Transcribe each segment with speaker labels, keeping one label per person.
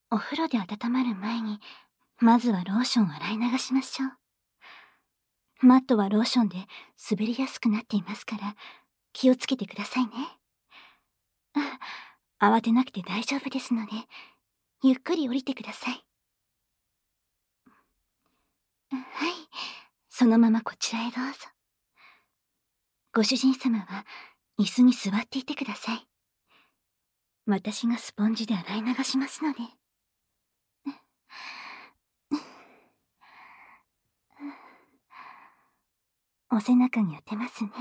Speaker 1: お風呂で温まる前に、まずはローションを洗い流しましょう。マットはローションで滑りやすくなっていますから、気をつけてくださいね。慌てなくて大丈夫ですので、ゆっくり降りてください。はい。そのままこちらへどうぞ。ご主人様は椅子に座っていてください。私がスポンジで洗い流しますので。お背中に当てますね。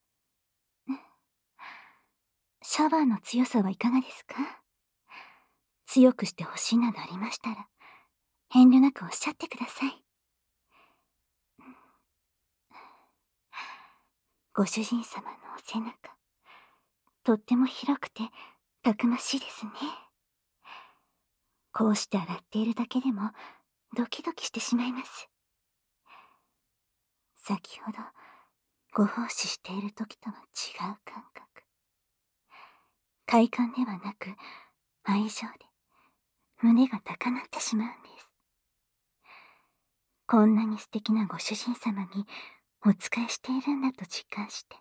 Speaker 1: シャワーの強さはいかがですか？強くしてほしいなどありましたら、遠慮なくおっしゃってください。ご主人様のお背中、とっても広くてたくましいですね。こうして洗っているだけでもドキドキしてしまいます。先ほどご奉仕している時とは違う感覚。快感ではなく愛情で胸が高鳴ってしまうんです。こんなに素敵なご主人様にお仕えしているんだと実感して、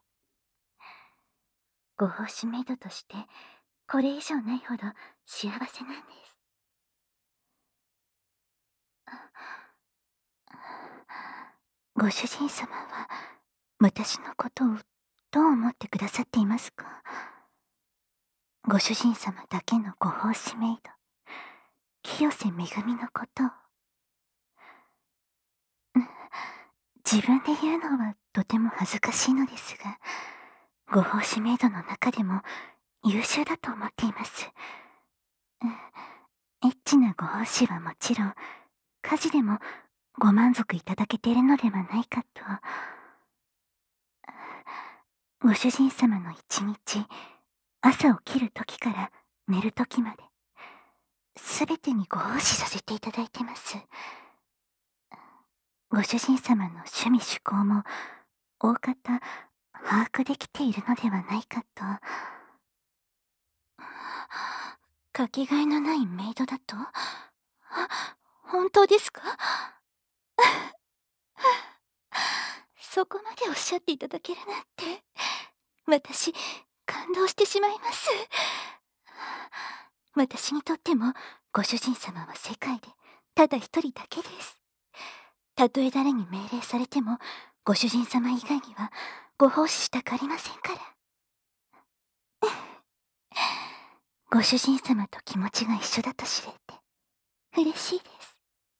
Speaker 1: ご奉仕メイドとしてこれ以上ないほど幸せなんです。ご主人様は私のことをどう思ってくださっていますか？ご主人様だけのご奉仕メイド、清瀬めぐみのことを。自分で言うのはとても恥ずかしいのですが、ご奉仕メイドの中でも優秀だと思っています。エッチなご奉仕はもちろん、家事でもご満足いただけているのではないかと。ご主人様の一日、朝起きる時から寝る時まで、すべてにご奉仕させていただいてます。ご主人様の趣味趣向も大方把握できているのではないかと。かけがえのないメイドだと？本当ですか？そこまでおっしゃっていただけるなんて、私、感動してしまいます。私にとっても、ご主人様は世界で、ただ一人だけです。たとえ誰に命令されても、ご主人様以外には、ご奉仕したくありませんから。ご主人様と気持ちが一緒だと知れて、嬉しいです。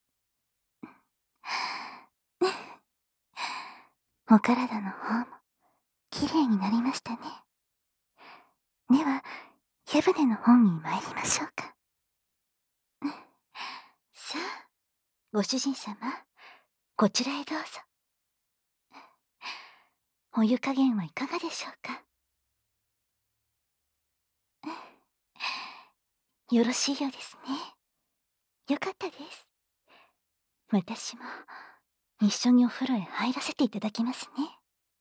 Speaker 1: お体の方も、きれいになりましたね。では、湯船の方に参りましょうか。さあ、ご主人様、こちらへどうぞ。お湯加減はいかがでしょうか。よろしいようですね。よかったです。私も一緒にお風呂へ入らせていただきますね。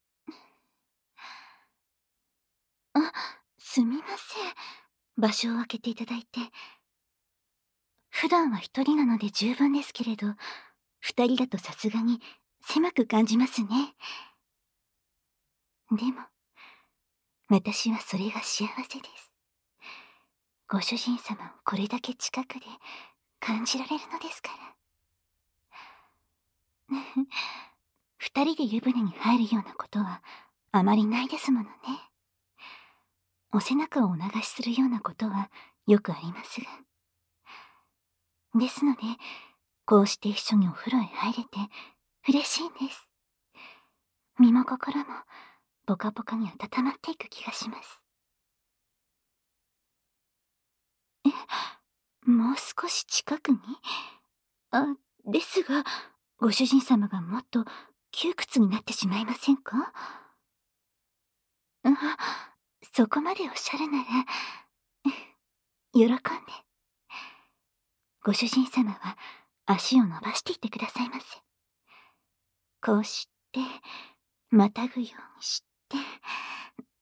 Speaker 1: あ、すみません。場所を空けていただいて。普段は一人なので十分ですけれど、二人だとさすがに狭く感じますね。でも、私はそれが幸せです。ご主人様をこれだけ近くで感じられるのですから。二人で湯船に入るようなことはあまりないですものね。お背中をお流しするようなことはよくありますが。ですので、こうして一緒にお風呂へ入れて嬉しいんです。身も心もポカポカに温まっていく気がします。もう少し近くに？ですが、ご主人様がもっと窮屈になってしまいませんか？そこまでおっしゃるなら、喜んで。ご主人様は足を伸ばしていってくださいませ。こうして、またぐようにして、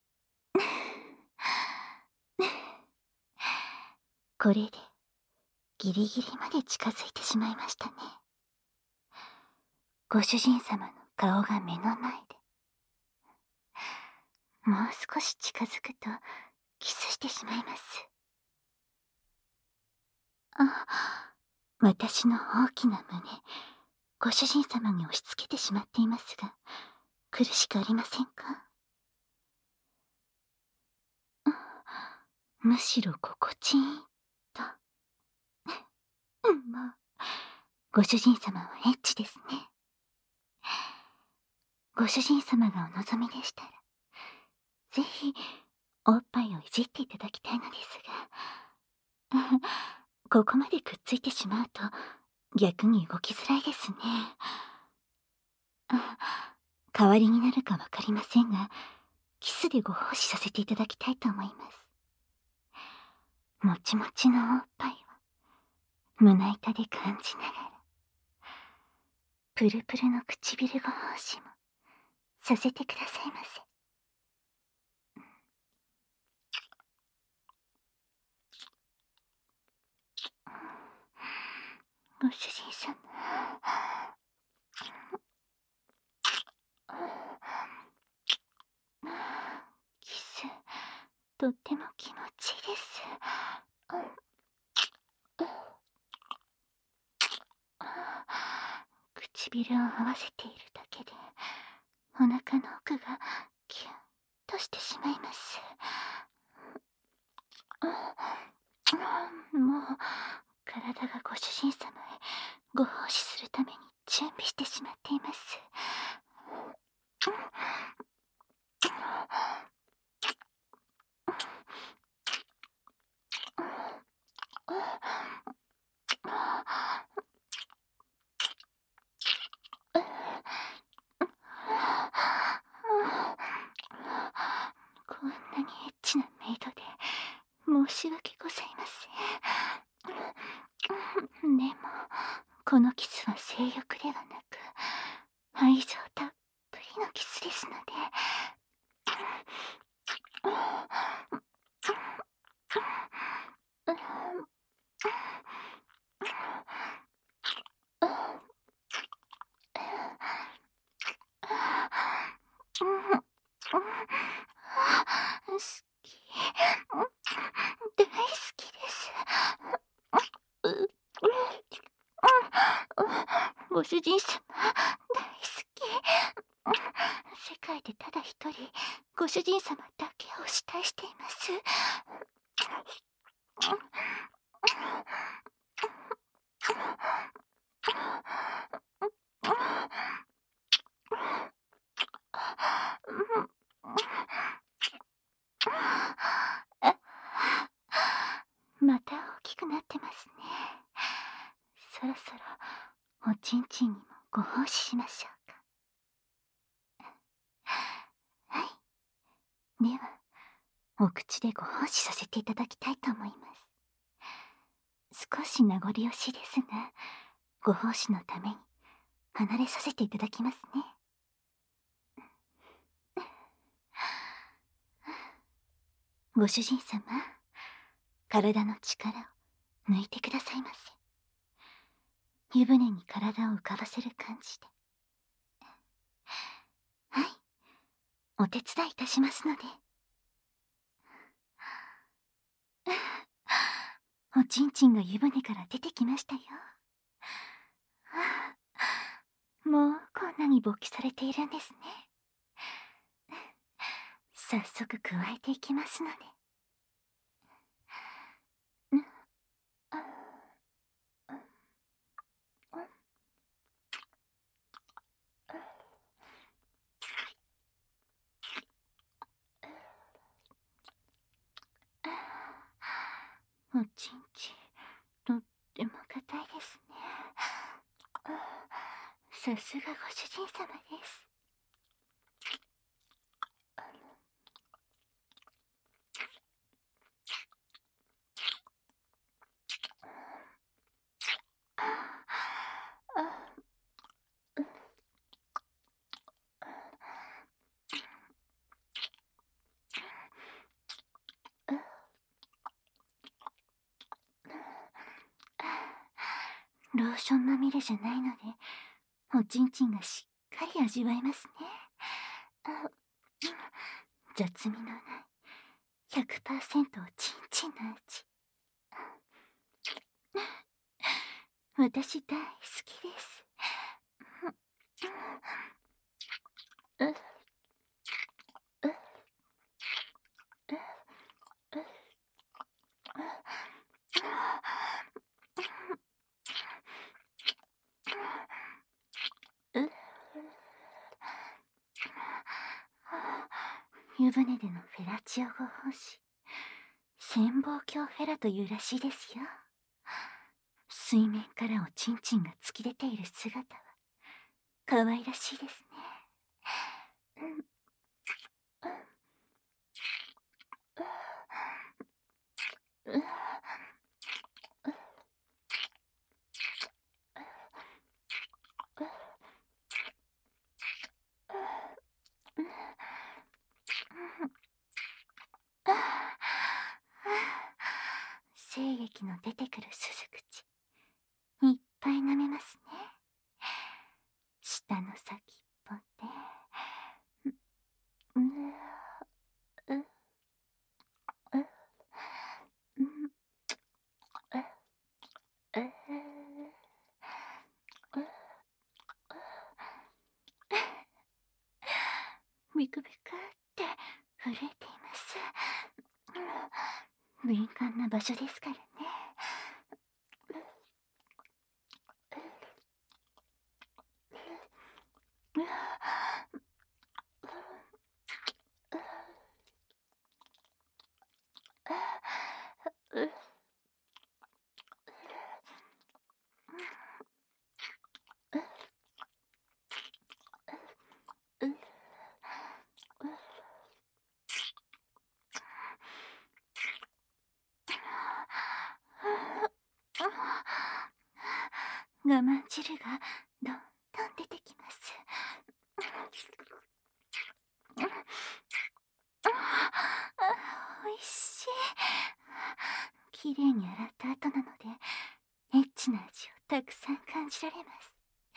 Speaker 1: これでギリギリまで近づいてしまいましたね。ご主人様の顔が目の前で。もう少し近づくとキスしてしまいます。私の大きな胸、ご主人様に押し付けてしまっていますが、苦しくありませんか？むしろ心地いいと。もう、ご主人様はエッチですね。ご主人様がお望みでしたら、ぜひ、おっぱいをいじっていただきたいのですが、ここまでくっついてしまうと、逆に動きづらいですね。代わりになるかわかりませんが、キスでご奉仕させていただきたいと思います。もちもちのおっぱいを、胸板で感じながら、プルプルの唇ご奉仕もさせてくださいませ。ご主人様、キス、とっても気持ちいいです。唇を合わせているだけで、お腹の奥がキュンとしてしまいます。もう、体がご主人様へご奉仕するために準備してしまっています。こんなにエッチなメイドで申し訳ございません。でも、このキスは性欲ではなく、愛情たっぷりのキスですので、好き。大好きです。ご主人様、大好き。世界でただ一人、ご主人様だけを慕いしています。また大きくなってますね。そろそろおちんちんにもご奉仕しましょうか。はい。では、お口でご奉仕させていただきたいと思います。少し名残惜しいですが、ご奉仕のために離れさせていただきますね。ご主人様、体の力を抜いてくださいませ。湯船に体を浮かばせる感じで。はい。お手伝いいたしますので。おちんちんが湯船から出てきましたよ。もうこんなに勃起されているんですね。早速加えていきますので。おちんちん、とっても硬いですね。さすがご主人様です。 ローションまみれじゃないので、おちんちんがしっかり味わえますね。雑味のない 100% おちんちんの味。私大好きです。湯船でのフェラチオご奉仕、潜望鏡フェラというらしいですよ。水面からおちんちんが突き出ている姿は可愛らしいですね。精液の出てくる鈴口、いっぱい舐めますね。舌の先っぽで、ビクビクって震えています。敏感な場所ですからね。我慢汁がどんどん出てきます。おいしい。きれいに洗った後なので、エッチな味をたくさん感じられます。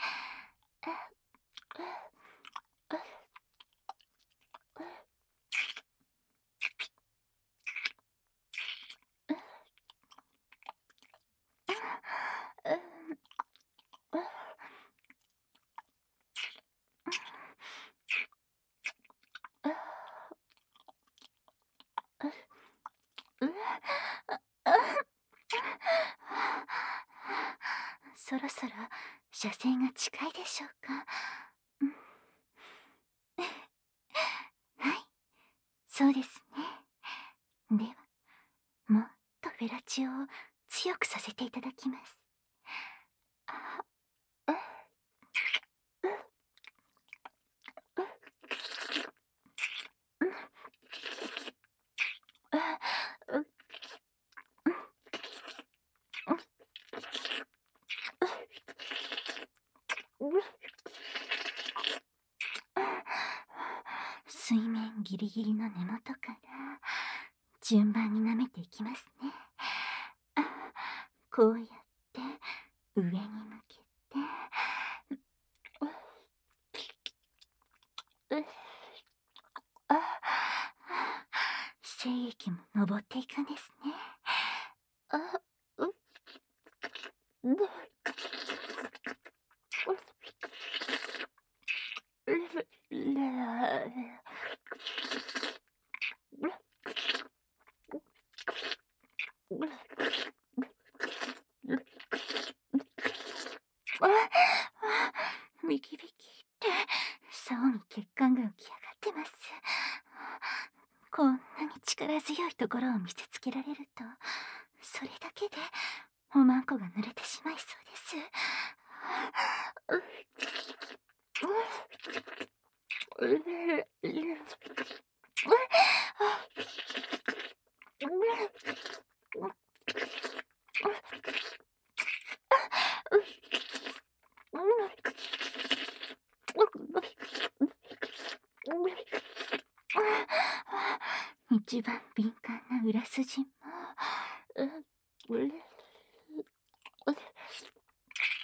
Speaker 1: そろそろ射精が近いでしょうか。はい、そうですね。では、もっとフェラチオを強くさせていただきます。水面ギリギリの根元から順番に舐めていきますね。こうやって上に向けて、精液も上っていくんですね。ビキビキって竿に血管が浮き上がってます。こんなに力強いところを見せつけられると、それだけでおまんこが濡れてしまいそうです。一番敏感な裏筋も、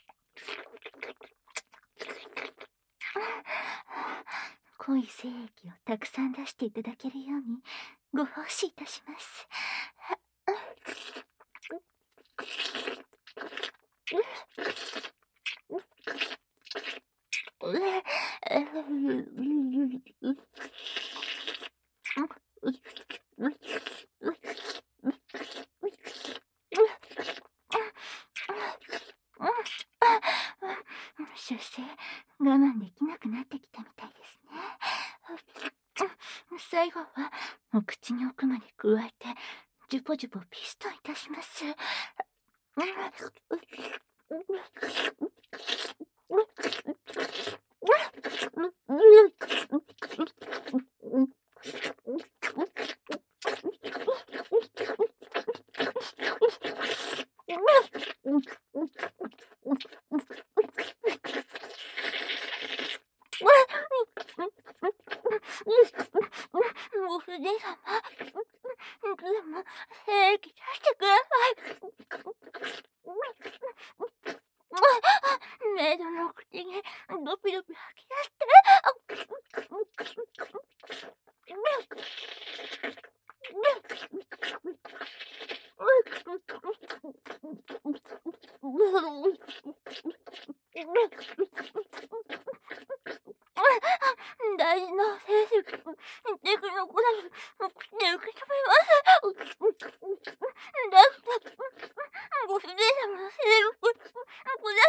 Speaker 1: 濃い精液をたくさん出していただけるようにご奉仕いたします。出世、我慢できなくなってきたみたいですね。最後はお口に奥まで加えてジュポジュポピストンいたします。ご主人様、でも精液出してください。メイドの口にドピドピ吐き出して。大事な精子、テクノコラム、口で受け止めます。だからご主人様の精力くだ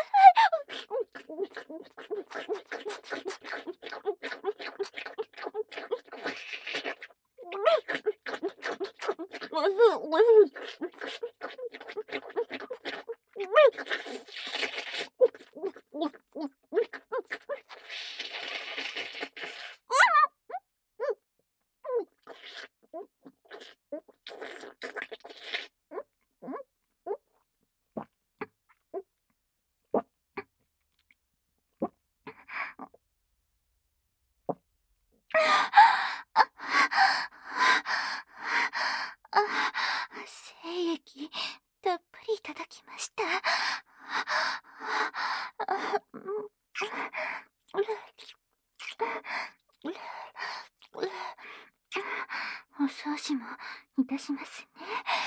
Speaker 1: 精液たっぷりいただきました。お掃除もいたしますね。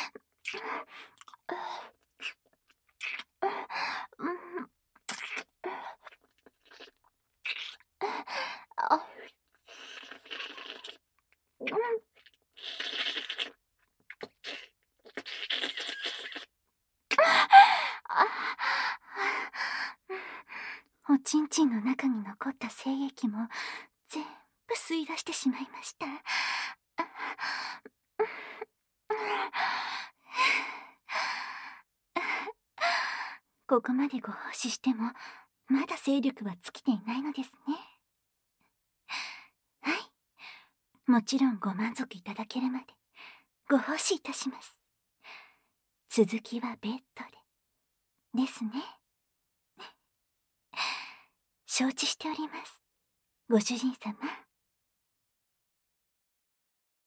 Speaker 1: おちんちんの中に残った精液も全部吸い出してしまいました。ここまでご奉仕してもまだ精力は尽きていないのですね。はい、もちろんご満足いただけるまでご奉仕いたします。続きはベッドでですね。承知しております、ご主人様。